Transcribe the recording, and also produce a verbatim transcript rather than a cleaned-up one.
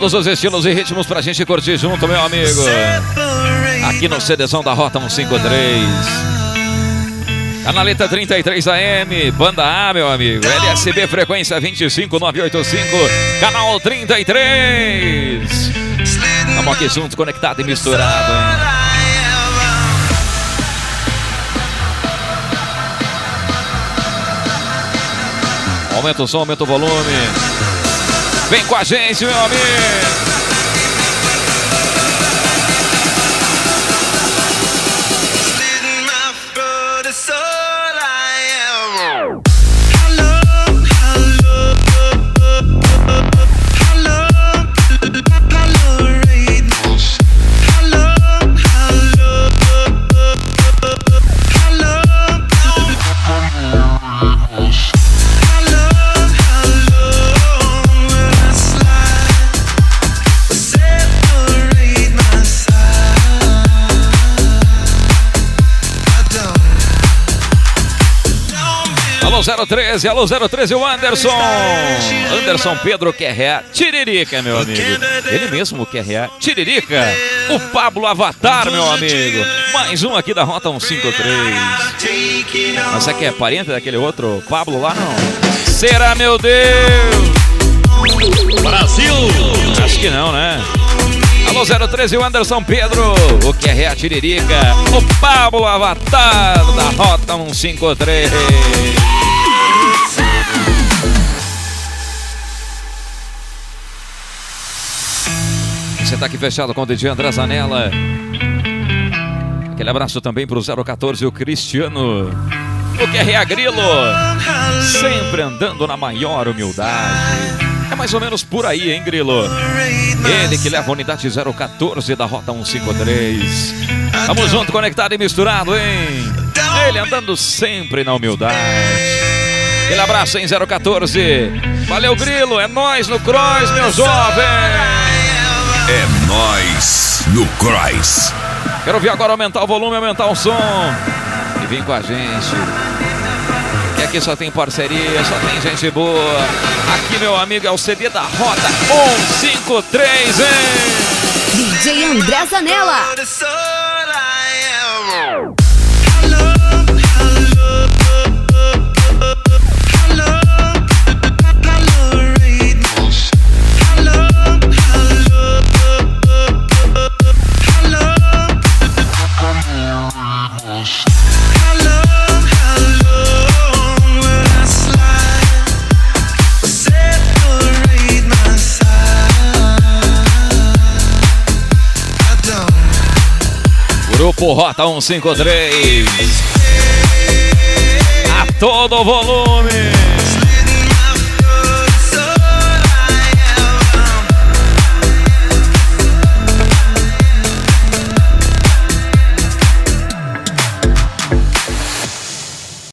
Todos os estilos e ritmos pra gente curtir junto, meu amigo. Aqui no CDzão da Rota cento e cinquenta e três. Canaleta trinta e três A M, Banda A, meu amigo. L S B frequência vinte e cinco nove oito cinco, canal trinta e três. Estamos aqui juntos, conectado e misturado, hein? Aumenta o som, aumenta o volume. Vem com a gente, meu amigo. Alô zero treze, alô zero treze, o Anderson. Anderson Pedro Querré, Tiririca, meu amigo. Ele mesmo, Querré, Tiririca. O Pablo Avatar, meu amigo. Mais um aqui da Rota cento e cinquenta e três. Mas você que é parente daquele outro Pablo lá, não? Será, meu Deus? Brasil! Acho que não, né? Alô zero treze, o Anderson Pedro, o Querré, Tiririca, o Pablo Avatar da Rota cento e cinquenta e três. Você tá aqui fechado com o D J André Zanella. Aquele abraço também pro zero quatorze, o Cristiano, o Querré Grilo, sempre andando na maior humildade. É mais ou menos por aí, hein, Grilo? Ele que leva a unidade zero quatorze da Rota cento e cinquenta e três. Tamo junto, conectado e misturado, hein? Ele andando sempre na humildade. Aquele abraço, hein, zero quatorze. Valeu, Grilo, é nóis no Cross, meu jovem. É nóis no Cross. Quero ver agora aumentar o volume, aumentar o som. E vem com a gente. Que aqui só tem parceria, só tem gente boa. Aqui, meu amigo, é o C D da Rota cento e cinquenta e três, hein? D J André Zanella. Grupo Rota cento e cinquenta e três. A todo volume.